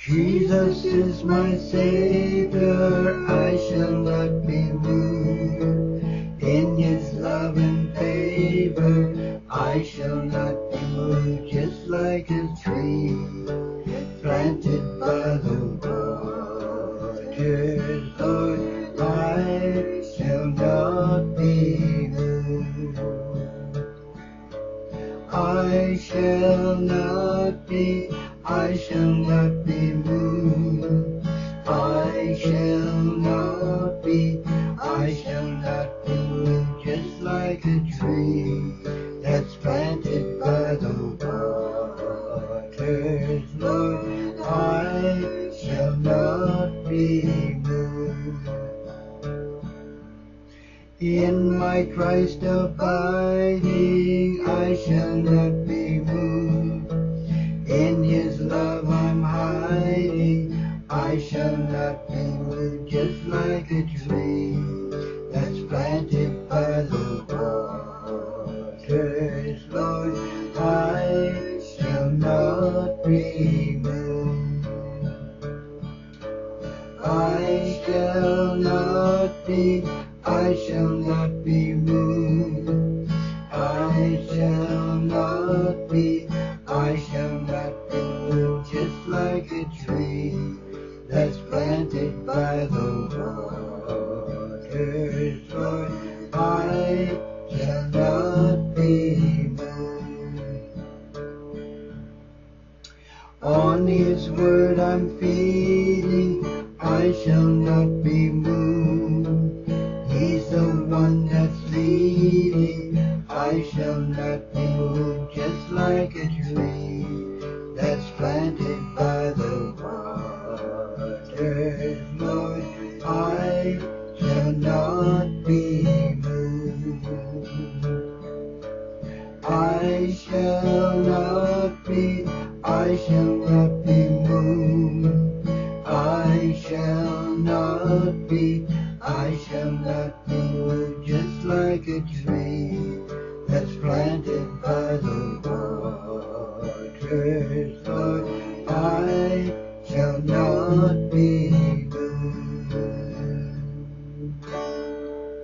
Jesus is my Savior, I shall not be moved. In His love and favor, I shall not be moved. Just like a tree planted by the waters, Lord, I shall not be moved. I shall not be moved. I shall not be moved. Just like a tree that's planted by the waters, Lord, I shall not be moved. In my Christ abiding, I shall not be moved. In His love I'm hiding, I shall not be moved. Just like a tree that's planted by the waters, Lord, I shall not be moved. I shall not be moved. I shall not be moved. Just like a tree that's planted by the waters, Lord, I shall not be moved. On His word I'm feeding, I shall not be moved. He's the one that's leading, I shall not be moved. Just like a tree that's planted by the waters, Lord, I shall not be moved. I shall not be moved. I shall not be